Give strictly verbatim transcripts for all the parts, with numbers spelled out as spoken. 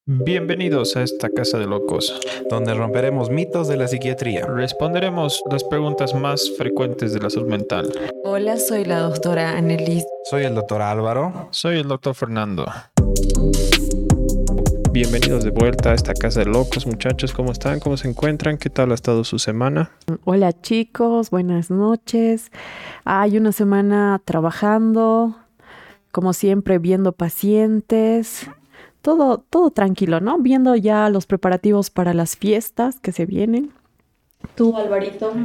Bienvenidos a esta casa de locos. Donde romperemos mitos de la psiquiatría. Responderemos las preguntas más frecuentes de la salud mental. Hola, soy la doctora Annelies. Soy el doctor Álvaro. Soy el doctor Fernando. Bienvenidos de vuelta a esta casa de locos, muchachos. ¿Cómo están? ¿Cómo se encuentran? ¿Qué tal ha estado su semana? Hola chicos, buenas noches. Hay una semana trabajando, como siempre, viendo pacientes. Todo, todo tranquilo, ¿no? Viendo ya los preparativos para las fiestas que se vienen. ¿Tú, Alvarito?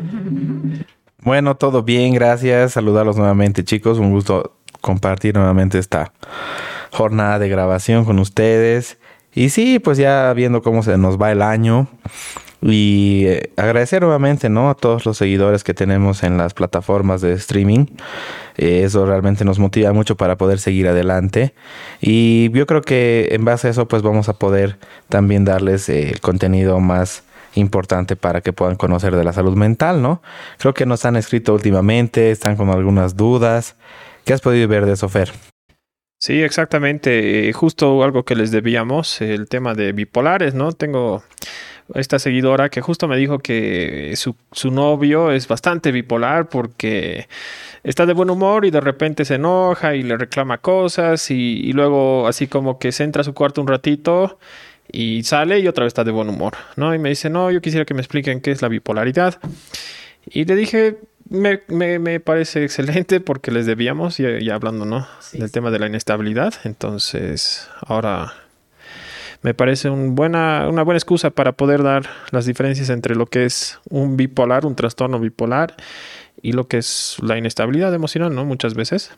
Bueno, todo bien, gracias. Saludarlos nuevamente, chicos. Un gusto compartir nuevamente esta jornada de grabación con ustedes. Y sí, pues ya viendo cómo se nos va el año. Y eh, agradecer nuevamente, ¿no?, a todos los seguidores que tenemos en las plataformas de streaming. Eh, eso realmente nos motiva mucho para poder seguir adelante. Y yo creo que en base a eso pues vamos a poder también darles eh, el contenido más importante para que puedan conocer de la salud mental, ¿no? Creo que nos han escrito últimamente, están con algunas dudas. ¿Qué has podido ver de eso, Fer? Sí, exactamente. Eh, Justo algo que les debíamos, el tema de bipolares, ¿no? Tengo esta seguidora que justo me dijo que su, su novio es bastante bipolar porque está de buen humor y de repente se enoja y le reclama cosas y, y luego así como que se entra a su cuarto un ratito y sale y otra vez está de buen humor, ¿no? Y me dice, no, yo quisiera que me expliquen qué es la bipolaridad. Y le dije, me, me, me parece excelente porque les debíamos, ya, ya hablando, ¿no?, Sí, del sí. tema de la inestabilidad. Entonces, ahora me parece un buena, una buena excusa para poder dar las diferencias entre lo que es un bipolar, un trastorno bipolar, y lo que es la inestabilidad emocional, ¿no? Muchas veces.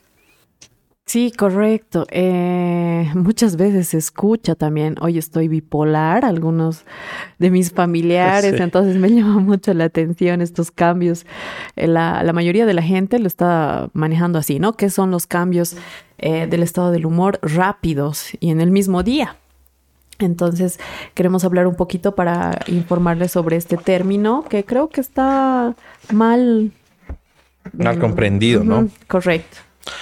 Sí, correcto. Eh, muchas veces se escucha también, oye, estoy bipolar, algunos de mis familiares, Sí. entonces me llama mucho la atención estos cambios. Eh, La, la mayoría de la gente lo está manejando así, ¿no? Que son los cambios eh, del estado del humor rápidos y en el mismo día. Entonces, queremos hablar un poquito para informarles sobre este término que creo que está mal. Mal mm, comprendido, ¿no? ujú, correcto.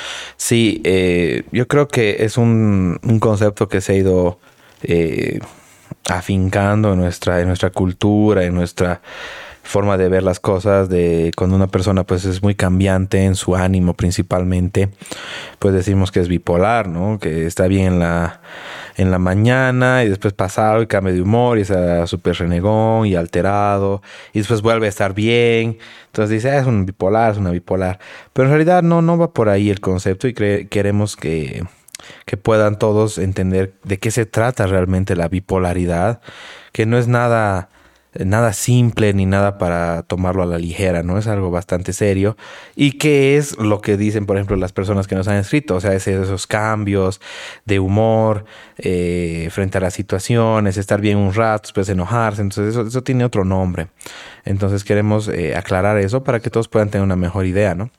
Sí, eh, yo creo que es un, un concepto que se ha ido eh, afincando en nuestra, en nuestra cultura, en nuestra forma de ver las cosas, de cuando una persona pues es muy cambiante en su ánimo principalmente, pues decimos que es bipolar, ¿no? Que está bien en la, en la mañana y después pasa algo y cambia de humor y está súper renegón y alterado y después vuelve a estar bien. Entonces dice, ah, es un bipolar, es una bipolar. Pero en realidad no, no va por ahí el concepto y cre- queremos que, que puedan todos entender de qué se trata realmente la bipolaridad, que no es nada nada simple ni nada para tomarlo a la ligera, ¿no? Es algo bastante serio. ¿Y qué es lo que dicen, por ejemplo, las personas que nos han escrito? O sea, es esos cambios de humor eh, frente a las situaciones, estar bien un rato, después enojarse. Entonces, eso, eso tiene otro nombre. Entonces, queremos eh, aclarar eso para que todos puedan tener una mejor idea, ¿no?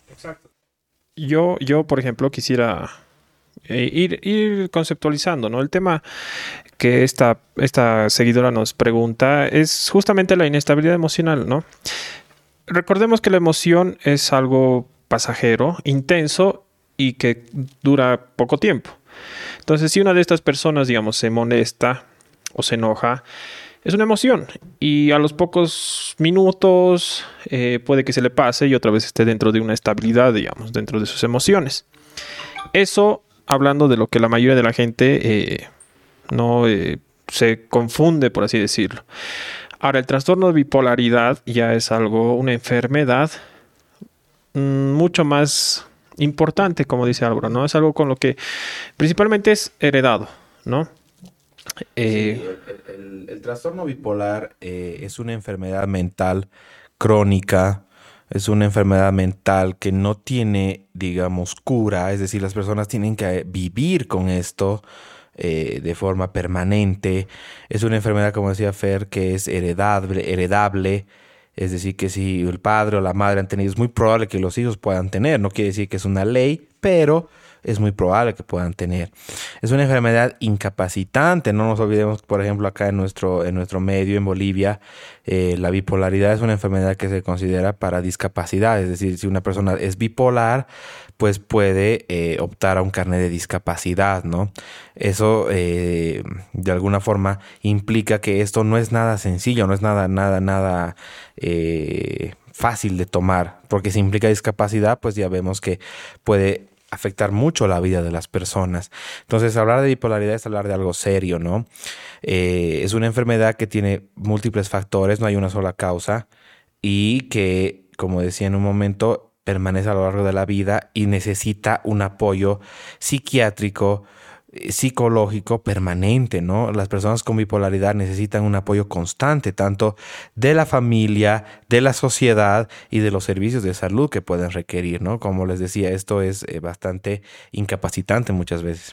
Yo, yo, por ejemplo, quisiera eh, ir, ir conceptualizando, ¿no? El tema que esta, esta seguidora nos pregunta es justamente la inestabilidad emocional, ¿no? Recordemos que la emoción es algo pasajero, intenso y que dura poco tiempo. Entonces, si una de estas personas, digamos, se molesta o se enoja, es una emoción y a los pocos minutos eh, puede que se le pase y otra vez esté dentro de una estabilidad, digamos, dentro de sus emociones. Eso hablando de lo que la mayoría de la gente eh, no eh, se confunde, por así decirlo. Ahora, el trastorno de bipolaridad ya es algo, una enfermedad mmm, mucho más importante, como dice Álvaro, ¿no? Es algo con lo que principalmente es heredado, ¿no? Eh, Sí, el, el- el- el trastorno bipolar eh, es una enfermedad mental crónica, es una enfermedad mental que no tiene, digamos, cura, es decir, las personas tienen que vivir con esto eh, de forma permanente. Es una enfermedad, como decía Fer, que es heredable, heredable, es decir, que si el padre o la madre han tenido, es muy probable que los hijos puedan tener, no quiere decir que es una ley, pero es muy probable que puedan tener. Es una enfermedad incapacitante. No nos olvidemos, por ejemplo, acá en nuestro, en nuestro medio, en Bolivia, eh, la bipolaridad es una enfermedad que se considera para discapacidad. Es decir, si una persona es bipolar, pues puede eh, optar a un carnet de discapacidad, ¿no? Eso eh, de alguna forma implica que esto no es nada sencillo, no es nada, nada, nada eh, fácil de tomar, porque si implica discapacidad, pues ya vemos que puede afectar mucho la vida de las personas. Entonces, hablar de bipolaridad es hablar de algo serio, ¿no? Eh, es una enfermedad que tiene múltiples factores, no hay una sola causa, y que, como decía en un momento, permanece a lo largo de la vida y necesita un apoyo psiquiátrico, psicológico permanente, ¿no? Las personas con bipolaridad necesitan un apoyo constante, tanto de la familia, de la sociedad y de los servicios de salud que pueden requerir, ¿no? Como les decía, esto es eh, bastante incapacitante muchas veces.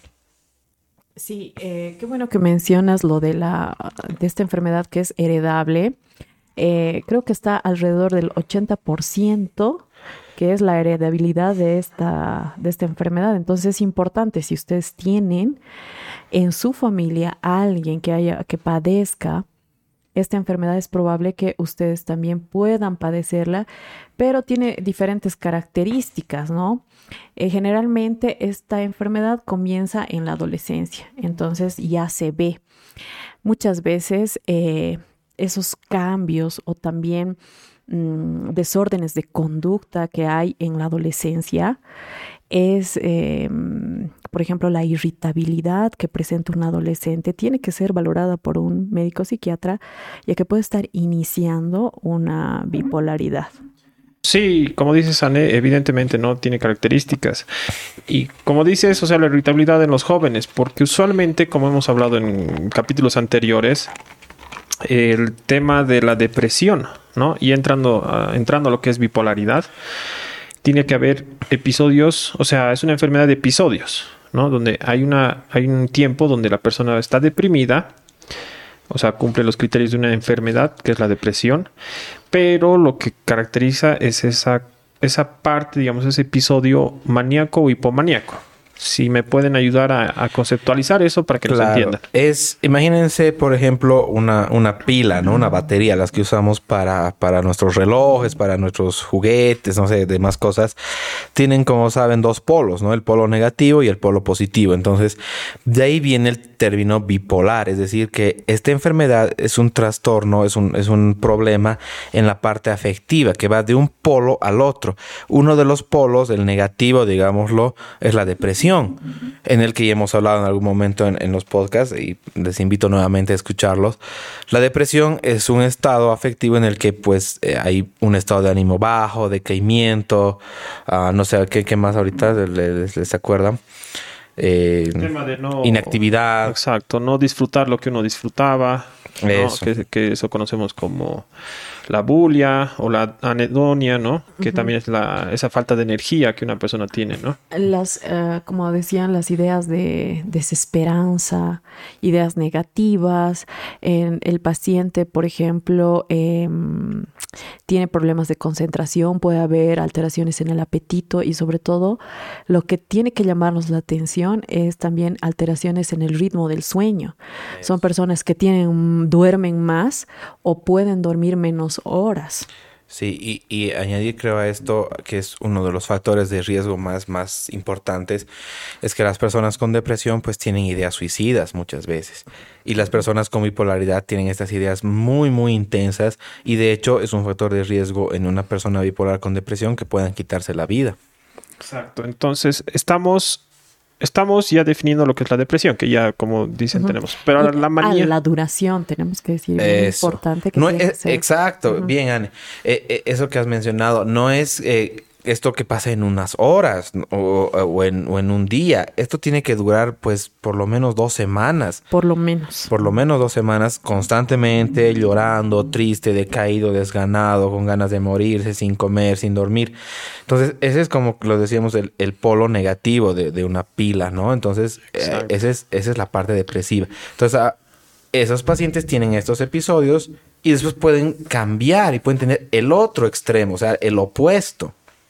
Sí, eh, qué bueno que mencionas lo de la de esta enfermedad que es heredable. Eh, creo que está alrededor del ochenta por ciento que es la heredabilidad de esta, de esta enfermedad. Entonces es importante, si ustedes tienen en su familia a alguien que, haya, que padezca esta enfermedad, es probable que ustedes también puedan padecerla, pero tiene diferentes características, ¿no? Eh, generalmente esta enfermedad comienza en la adolescencia, entonces ya se ve. Muchas veces eh, esos cambios o también desórdenes de conducta que hay en la adolescencia es, eh, por ejemplo, la irritabilidad que presenta un adolescente tiene que ser valorada por un médico psiquiatra, ya que puede estar iniciando una bipolaridad. Sí, como dices, Anne, evidentemente no tiene características. Y como dices, o sea, la irritabilidad en los jóvenes, porque usualmente, como hemos hablado en capítulos anteriores, el tema de la depresión, ¿no? Y entrando, uh, entrando a lo que es bipolaridad, tiene que haber episodios, o sea, es una enfermedad de episodios, ¿no? Donde hay, una, hay un tiempo donde la persona está deprimida, o sea, cumple los criterios de una enfermedad, que es la depresión, pero lo que caracteriza es esa, esa parte, digamos, ese episodio maníaco o hipomaníaco. Si me pueden ayudar a, a conceptualizar eso para que claro, nos entiendan. Es, imagínense, por ejemplo, una, una pila, ¿no? Una batería, las que usamos para, para nuestros relojes, para nuestros juguetes, no sé, demás cosas. Tienen, como saben, dos polos, ¿no? El polo negativo y el polo positivo. Entonces, de ahí viene el término bipolar. Es decir, que esta enfermedad es un trastorno, es un, es un problema en la parte afectiva, que va de un polo al otro. Uno de los polos, el negativo, digámoslo, es la depresión, en el que ya hemos hablado en algún momento en, en los podcasts y les invito nuevamente a escucharlos. La depresión es un estado afectivo en el que pues eh, hay un estado de ánimo bajo, decaimiento, uh, no sé qué, qué más ahorita les, les acuerdan. Eh, tema de no, inactividad. Exacto, no disfrutar lo que uno disfrutaba, ¿no? Eso. Que, que eso conocemos como la bulia o la anedonia, ¿no? Que uh-huh. también es la, esa falta de energía que una persona tiene, ¿no? Las, uh, como decían, las ideas de desesperanza, ideas negativas. En el paciente, por ejemplo, eh, tiene problemas de concentración, puede haber alteraciones en el apetito y sobre todo lo que tiene que llamarnos la atención es también alteraciones en el ritmo del sueño. Eso. Son personas que tienen, duermen más o pueden dormir menos horas. Sí, y, y añadir creo a esto que es uno de los factores de riesgo más, más importantes, es que las personas con depresión pues tienen ideas suicidas muchas veces. Y las personas con bipolaridad tienen estas ideas muy, muy intensas y de hecho es un factor de riesgo en una persona bipolar con depresión que puedan quitarse la vida. Exacto, entonces estamos... Estamos ya definiendo lo que es la depresión, que ya, como dicen, uh-huh. tenemos. Pero ahora la manía... A la duración, tenemos que decir. Es importante que no sea, es, Exacto. Uh-huh. Bien, Anne. Eh, eh, eso que has mencionado no es... Eh, esto que pasa en unas horas o, o, en, o en un día. Esto tiene que durar, pues, por lo menos dos semanas. Por lo menos. Por lo menos dos semanas constantemente llorando, triste, decaído, desganado, con ganas de morirse, sin comer, sin dormir. Entonces, ese es como lo decíamos, el, el polo negativo de, de una pila, ¿no? Entonces, eh, ese es, esa es la parte depresiva. Entonces, a, esos pacientes tienen estos episodios y después pueden cambiar y pueden tener el otro extremo, o sea, el opuesto.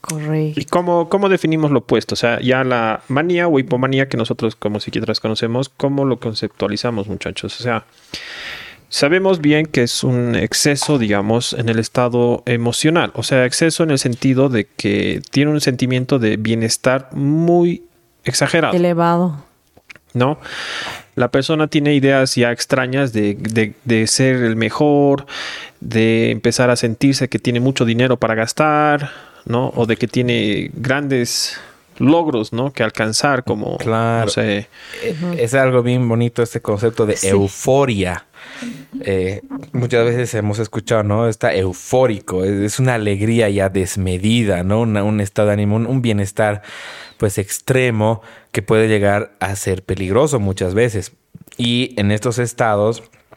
Correcto. ¿Y cómo, cómo definimos lo opuesto? O sea, ya la manía o hipomanía que nosotros como psiquiatras conocemos, ¿cómo lo conceptualizamos, muchachos? O sea, sabemos bien que es un exceso, digamos, en el estado emocional. O sea, exceso en el sentido de que tiene un sentimiento de bienestar muy exagerado. Elevado. ¿No? La persona tiene ideas ya extrañas de, de, de ser el mejor, de empezar a sentirse que tiene mucho dinero para gastar, ¿no? O de que tiene grandes logros, ¿no? Que alcanzar, como, claro. no sé. Es algo bien bonito este concepto de sí. euforia. Eh, muchas veces hemos escuchado, ¿no? Está eufórico, es, es una alegría ya desmedida, ¿no? Una, un estado de ánimo, un, un bienestar pues extremo que puede llegar a ser peligroso muchas veces. Y en estos estados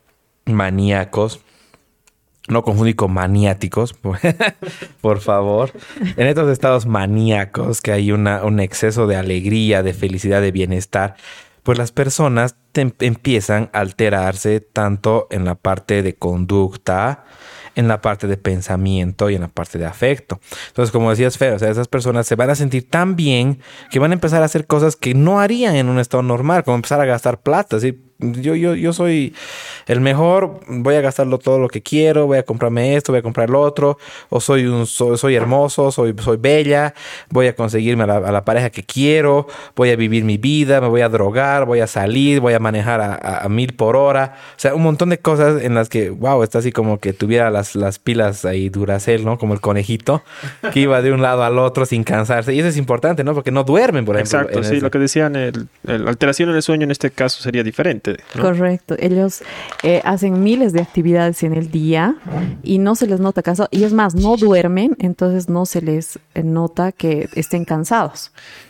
maníacos, no confundir con maniáticos, por favor. En estos estados maníacos que hay una, un exceso de alegría, de felicidad, de bienestar, pues las personas te empiezan a alterarse tanto en la parte de conducta, en la parte de pensamiento y en la parte de afecto. Entonces, como decías, Fer, o sea, esas personas se van a sentir tan bien que van a empezar a hacer cosas que no harían en un estado normal, como empezar a gastar plata, ¿sí? Yo, yo, yo soy el mejor, voy a gastarlo todo lo que quiero, voy a comprarme esto, voy a comprar lo otro, o soy un soy, soy hermoso, soy, soy bella, voy a conseguirme a la, a la pareja que quiero, voy a vivir mi vida, me voy a drogar, voy a salir, voy a manejar a, a, a mil por hora. O sea, un montón de cosas en las que, wow, está así como que tuviera las, las pilas ahí Duracell, ¿no? Como el conejito, que iba de un lado al otro sin cansarse. Y eso es importante, ¿no? Porque no duermen, por ejemplo. Exacto, sí, ese... lo que decían, el, el alteración en el sueño en este caso sería diferente, ¿no? Correcto. Ellos eh, hacen miles de actividades en el día y no se les nota cansado. Y es más, no duermen, entonces no se les nota que estén cansados.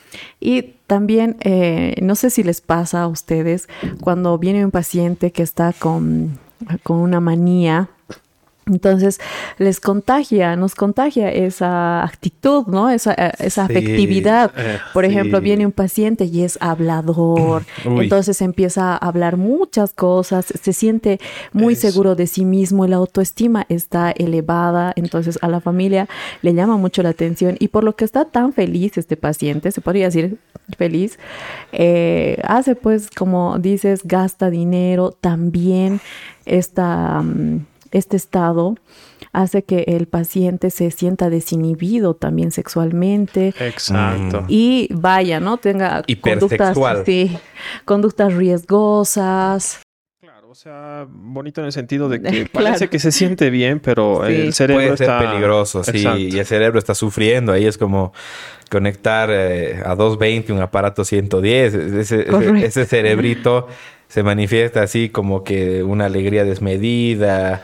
Y también, eh, no sé si les pasa a ustedes, cuando viene un paciente que está con, con una manía, entonces les contagia, nos contagia esa actitud, ¿no? Esa, esa sí, afectividad. Eh, Por ejemplo, sí. viene un paciente y es hablador, Uy. entonces empieza a hablar muchas cosas, se siente muy Eso. seguro de sí mismo y la autoestima está elevada, entonces a la familia le llama mucho la atención y por lo que está tan feliz este paciente, se podría decir feliz, eh, hace pues, como dices, gasta dinero, también esta... Um, Este estado hace que el paciente se sienta desinhibido también sexualmente. Exacto. Y vaya, ¿no? Tenga conductas, sí, conductas riesgosas. Claro, o sea, bonito en el sentido de que claro. parece que se siente bien, pero sí. el cerebro Puede está... ser peligroso, sí. Exacto. Y el cerebro está sufriendo. Ahí es como conectar eh, a doscientos veinte un aparato ciento diez. Ese, ese, ese cerebrito se manifiesta así como que una alegría desmedida...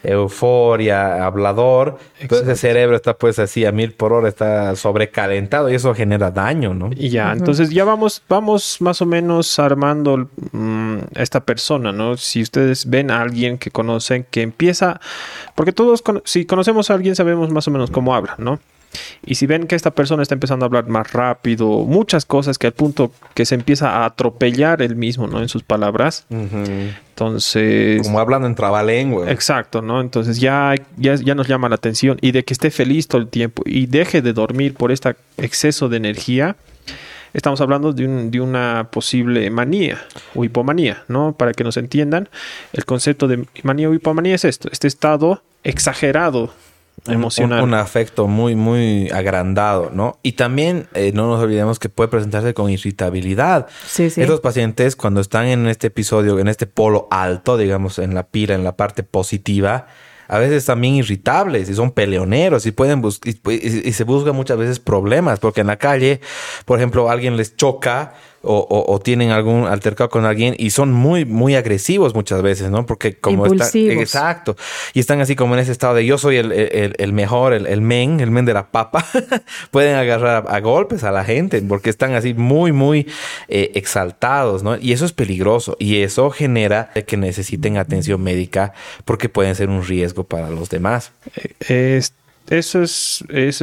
euforia, hablador. Exacto. Entonces el cerebro está pues así a mil por hora, está sobrecalentado y eso genera daño, ¿no? Y ya, uh-huh. entonces ya vamos, vamos más o menos armando um, esta persona, ¿no? Si ustedes ven a alguien que conocen que empieza, porque todos, con, si conocemos a alguien sabemos más o menos cómo habla, ¿no? Y si ven que esta persona está empezando a hablar más rápido, muchas cosas que al punto que se empieza a atropellar él mismo, ¿no? En sus palabras. Uh-huh. Entonces... Como hablando en trabalengua. Exacto, ¿no? Entonces ya, ya, ya nos llama la atención. Y de que esté feliz todo el tiempo y deje de dormir por este exceso de energía, estamos hablando de, un, de una posible manía o hipomanía, ¿no? Para que nos entiendan, el concepto de manía o hipomanía es esto, este estado exagerado emocional. Un, un afecto muy, muy agrandado, ¿no? Y también eh, no nos olvidemos que puede presentarse con irritabilidad. Sí, sí. Estos pacientes, cuando están en este episodio, en este polo alto, digamos, en la pila, en la parte positiva, a veces también irritables y son peleoneros y pueden bus- y, y, y se buscan muchas veces problemas porque en la calle, por ejemplo, alguien les choca o, o, o tienen algún altercado con alguien y son muy, muy agresivos muchas veces, ¿no? Porque como están... Exacto. Y están así como en ese estado de yo soy el, el, el mejor, el, el men, el men de la papa. Pueden agarrar a, a golpes a la gente porque están así muy, muy eh, exaltados, ¿no? Y eso es peligroso. Y eso genera que necesiten atención médica porque pueden ser un riesgo para los demás. Es, eso es... Eso es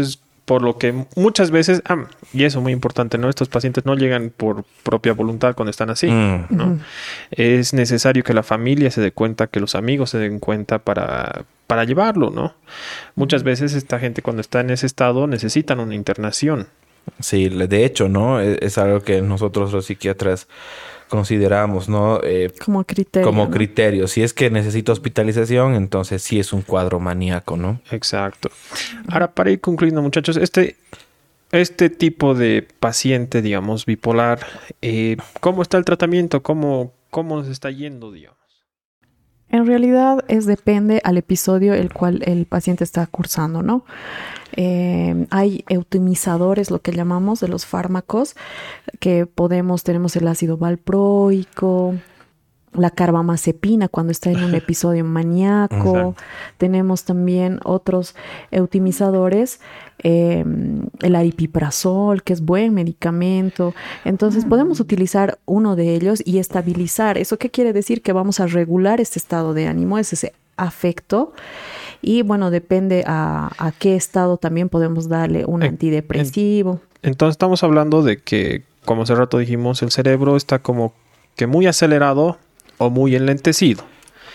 Por lo que muchas veces, ah, y eso muy importante, ¿no? Estos pacientes no llegan por propia voluntad cuando están así, Mm. ¿no? Ujú. Es necesario que la familia se dé cuenta, que los amigos se den cuenta para, para llevarlo, ¿no? Muchas veces esta gente cuando está en ese estado necesitan una internación. Sí, le- de hecho, ¿no? Es, es algo que nosotros los psiquiatras consideramos, ¿no? Eh, Como criterio. como ¿no? criterio. Si es que necesita hospitalización, entonces sí es un cuadro maníaco, ¿no? Exacto. Ahora, para ir concluyendo, muchachos, este, este tipo de paciente, digamos, bipolar, eh, ¿cómo está el tratamiento? ¿Cómo, cómo nos está yendo, digamos? En realidad es depende al episodio el cual el paciente está cursando, ¿no? Eh, hay eutimizadores, lo que llamamos, de los fármacos, que podemos, tenemos el ácido valproico, la carbamazepina cuando está en un episodio maníaco. Exacto. Tenemos también otros eutimizadores, eh, el aripiprazol, que es buen medicamento. Entonces podemos utilizar uno de ellos y estabilizar. ¿Eso qué quiere decir? Que vamos a regular este estado de ánimo, es ese afecto. Y bueno, depende a, a qué estado también podemos darle un En- antidepresivo. Entonces estamos hablando de que, como hace rato dijimos, el cerebro está como que muy acelerado o muy enlentecido.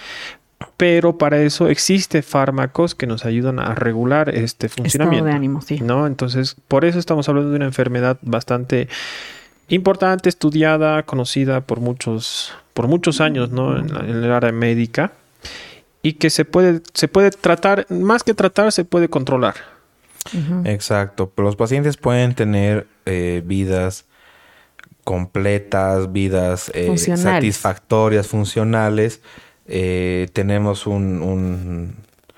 Pero para eso existen fármacos que nos ayudan a regular este Estado funcionamiento. de ánimo, sí. ¿No? Entonces, por eso estamos hablando de una enfermedad bastante importante, estudiada, conocida por muchos, por muchos años, ¿no? En, la- en el área médica. Y que se puede, se puede tratar, más que tratar, se puede controlar. Ujú. Exacto. Los pacientes pueden tener eh, vidas completas, vidas eh, Funcionales. satisfactorias, funcionales. Eh, tenemos un, un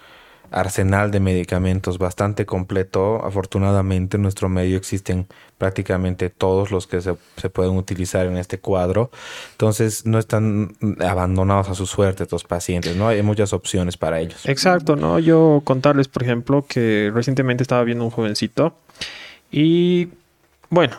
arsenal de medicamentos bastante completo. Afortunadamente en nuestro medio existen prácticamente todos los que se, se pueden utilizar en este cuadro. Entonces no están abandonados a su suerte estos pacientes, ¿no? Hay muchas opciones para ellos. Exacto, ¿no? Yo contarles, por ejemplo, que recientemente estaba viendo un jovencito y, bueno,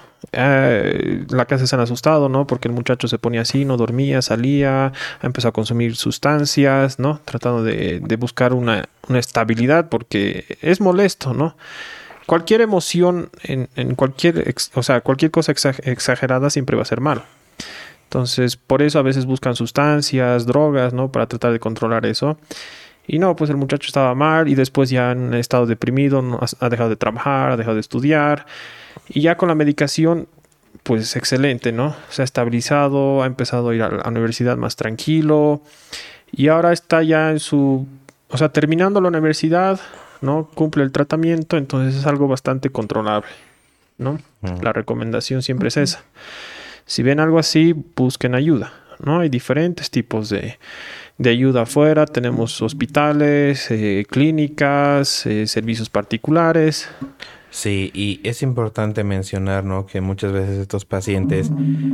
eh, la casa se han asustado, ¿no? Porque el muchacho se ponía así, no dormía, salía, empezó a consumir sustancias, ¿no? Tratando de, de buscar una, una estabilidad porque es molesto, ¿no? Cualquier emoción en, en cualquier, ex- o sea, cualquier cosa exa- exagerada siempre va a ser malo. Entonces, por eso a veces buscan sustancias, drogas, ¿no? Para tratar de controlar eso. Y no, pues el muchacho estaba mal y después ya en un estado deprimido, no, ha, ha dejado de trabajar, ha dejado de estudiar. Y ya con la medicación, pues excelente, ¿no? Se ha estabilizado, ha empezado a ir a la universidad más tranquilo. Y ahora está ya en su, o sea, terminando la universidad, ¿no? Cumple el tratamiento, entonces es algo bastante controlable, ¿no? Ujú. La recomendación siempre es esa. Si ven algo así, busquen ayuda, ¿no? Hay diferentes tipos de, de ayuda afuera. Tenemos hospitales, eh, clínicas, eh, servicios particulares. Sí, y es importante mencionar, ¿no? Que muchas veces estos pacientes,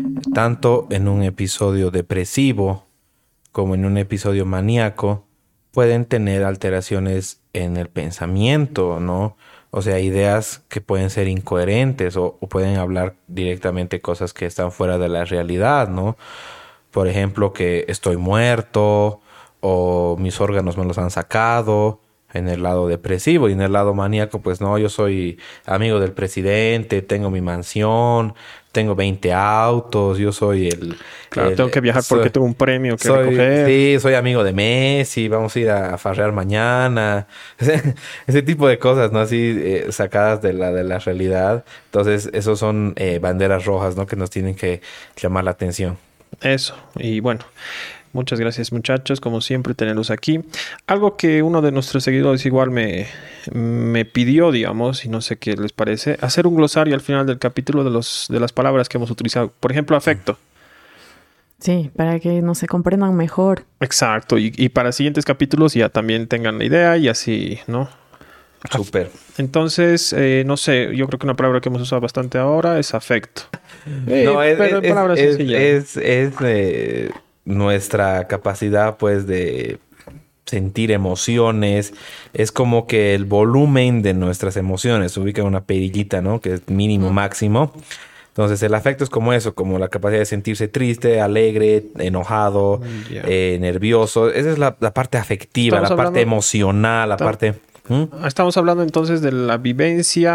tanto en un episodio depresivo como en un episodio maníaco, pueden tener alteraciones en el pensamiento, ¿no? O sea, ideas que pueden ser incoherentes o, o pueden hablar directamente cosas que están fuera de la realidad, ¿no? Por ejemplo, que estoy muerto o mis órganos me los han sacado en el lado depresivo, y en el lado maníaco, pues no, yo soy amigo del presidente, tengo mi mansión, tengo veinte autos, yo soy el... Claro, el- tengo que viajar soy- porque tengo un premio que soy, recoger. Sí, soy amigo de Messi, vamos a ir a farrear mañana. Ese tipo de cosas, ¿no? Así eh, sacadas de la, de la realidad. Entonces, esos son eh, banderas rojas, ¿no? Que nos tienen que llamar la atención. Eso. Y bueno, muchas gracias, muchachos. Como siempre, tenerlos aquí. Algo que uno de nuestros seguidores igual me, me pidió, digamos, y no sé qué les parece, hacer un glosario al final del capítulo de, los, de las palabras que hemos utilizado. Por ejemplo, afecto. Sí, para que nos se comprendan mejor. Exacto. Y, y para siguientes capítulos ya también tengan la idea y así, ¿no? Súper. Entonces, eh, no sé, yo creo que una palabra que hemos usado bastante ahora es afecto. Eh, No, es, pero en es, palabras es, sencillas. es, es, eh, nuestra capacidad, pues, de sentir emociones. Es como que el volumen de nuestras emociones. Se ubica en una perillita, ¿no? Que es mínimo, Mm. máximo. Entonces, el afecto es como eso, como la capacidad de sentirse triste, alegre, enojado, Ya. eh, nervioso. Esa es la, la parte afectiva, Estamos la parte hablando- emocional, la Está- parte... ¿Mm? Estamos hablando entonces de la vivencia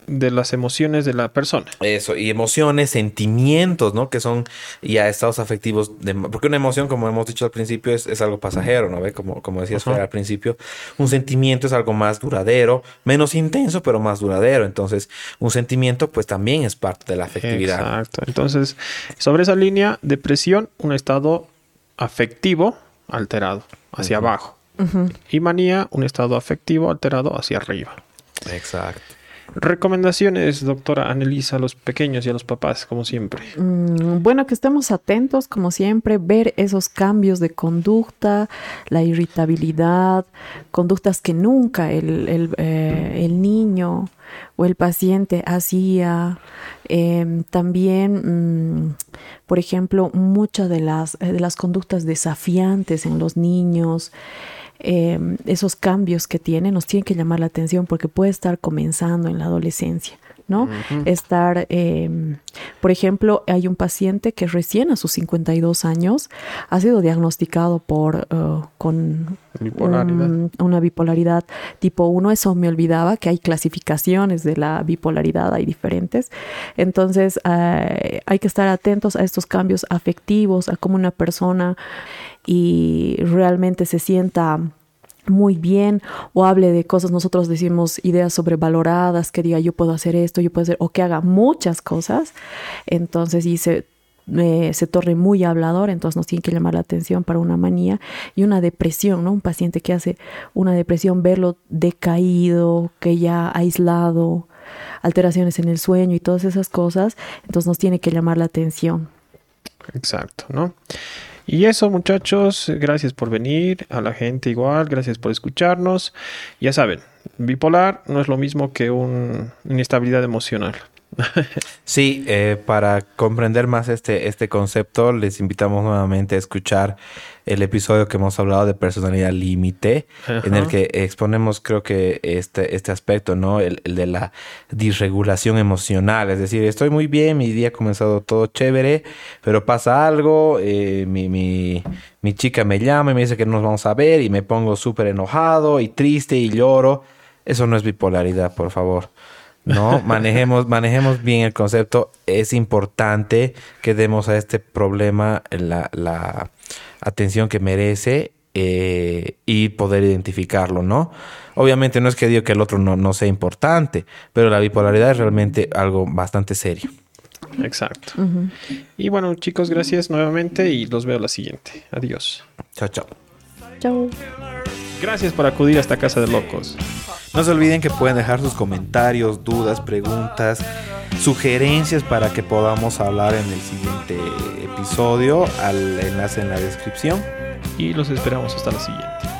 de las emociones de la persona. Eso, y emociones, sentimientos, ¿no? Que son ya estados afectivos. De, porque una emoción, como hemos dicho al principio, es, es algo pasajero, ¿no? ¿Ve? Como, como decías uh-huh. al principio, un sentimiento es algo más duradero, menos intenso, pero más duradero. Entonces, un sentimiento, pues también es parte de la afectividad. Exacto. Entonces, sobre esa línea, depresión, un estado afectivo alterado hacia uh-huh. abajo. Uh-huh. Y manía, un estado afectivo alterado hacia arriba. Exacto. Recomendaciones, doctora Annelisa, a los pequeños y a los papás, como siempre. Mm, bueno, que estemos atentos, como siempre, ver esos cambios de conducta, la irritabilidad, conductas que nunca el, el, eh, el niño o el paciente hacía. Eh, también, mm, por ejemplo, muchas de las, de las conductas desafiantes en los niños. Eh, esos cambios que tiene nos tienen que llamar la atención porque puede estar comenzando en la adolescencia, ¿no? Uh-huh. Estar, eh, por ejemplo, hay un paciente que recién a sus cincuenta y dos años ha sido diagnosticado por uh, con bipolaridad. Un, una bipolaridad tipo uno. Eso me olvidaba, que hay clasificaciones de la bipolaridad, hay diferentes. Entonces, uh, hay que estar atentos a estos cambios afectivos, a cómo una persona y realmente se sienta muy bien o hable de cosas, nosotros decimos ideas sobrevaloradas, que diga yo puedo hacer esto, yo puedo hacer, o que haga muchas cosas, entonces y se, eh, se torne muy hablador, entonces nos tiene que llamar la atención para una manía y una depresión, ¿no? Un paciente que hace una depresión, verlo decaído, que ya aislado, alteraciones en el sueño y todas esas cosas, entonces nos tiene que llamar la atención. Exacto, ¿no? Y eso, muchachos, gracias por venir, a la gente igual, gracias por escucharnos. Ya saben, bipolar no es lo mismo que una inestabilidad emocional. Sí, eh, para comprender más este, este concepto, les invitamos nuevamente a escuchar el episodio que hemos hablado de personalidad límite, uh-huh. en el que exponemos, creo que este, este aspecto, ¿no? El, el de la disregulación emocional. Es decir, estoy muy bien, mi día ha comenzado todo chévere, pero pasa algo, eh, mi, mi, mi chica me llama y me dice que nos vamos a ver y me pongo súper enojado y triste y lloro. Eso no es bipolaridad, por favor. No, manejemos, manejemos bien el concepto. Es importante que demos a este problema la, la atención que merece eh, y poder identificarlo, ¿no? Obviamente no es que digo que el otro no, no sea importante, pero la bipolaridad es realmente algo bastante serio. Exacto. Uh-huh. Y bueno, chicos, gracias nuevamente y los veo la siguiente. Adiós. Chao, chao. Chao. Gracias por acudir a esta casa de locos. No se olviden que pueden dejar sus comentarios, dudas, preguntas, sugerencias para que podamos hablar en el siguiente episodio. Al enlace en la descripción. Y los esperamos hasta la siguiente.